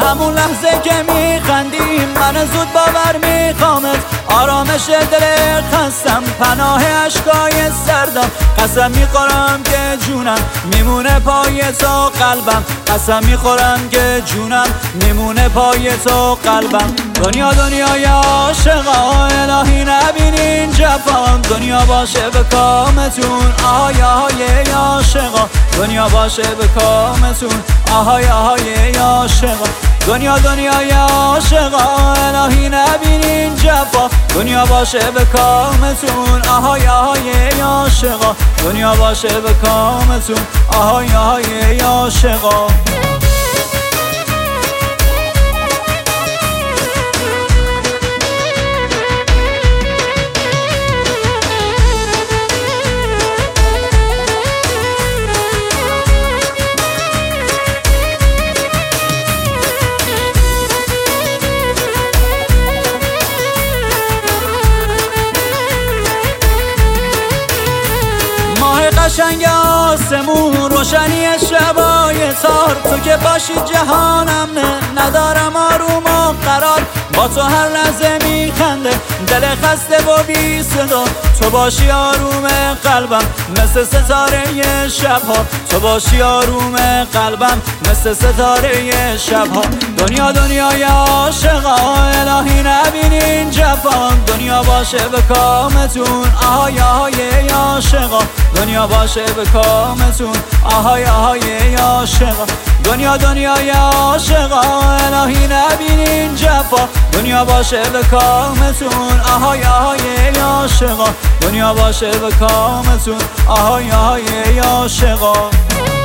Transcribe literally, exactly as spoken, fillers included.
همون لحظه که میخندیم من زود باور میخوامت، آرامش دل خستم پناه اشکای سردم. قسم میخورم که جونم میمونه پای تو قلبم، قسم میخورم که جونم میمونه پای تو قلبم. دنیا دنیای عاشقا الهی نبینین جفا، دنیا باشه به کامتون آهای آهای عاشقا، دنیا باشه به کامتون آهای آهای عاشقا. دنیا دنیای عاشقا الهی نبینین جفا، دنیا باشه به کامتون آهای آهای عاشقا، دنیا باشه به کامتون آهای آهای عاشقا. قشنگ آسمون روشنی شبای تار، تو که باشی جهانم نه ندارم آروم و قرار. با تو هر لحظه میخنده دل خسته و بی صدا، تو باشی آروم قلبم مثل ستاره شبها، تو باشی آروم قلبم مثل ستاره شبها. دنیا دنیای عاشقا الهی نبینین جفا، دنیا باشه به کامتون آهای آهای عاشقا، دنیا باشه به کامتون آهای آهای عاشقا. دنیا دنیای عاشقا الهی نبینین جفا، دنیا باشه به کامتون آهای آهای عاشقا، دنیا باشه به کامتون آهای آهای عاشقا.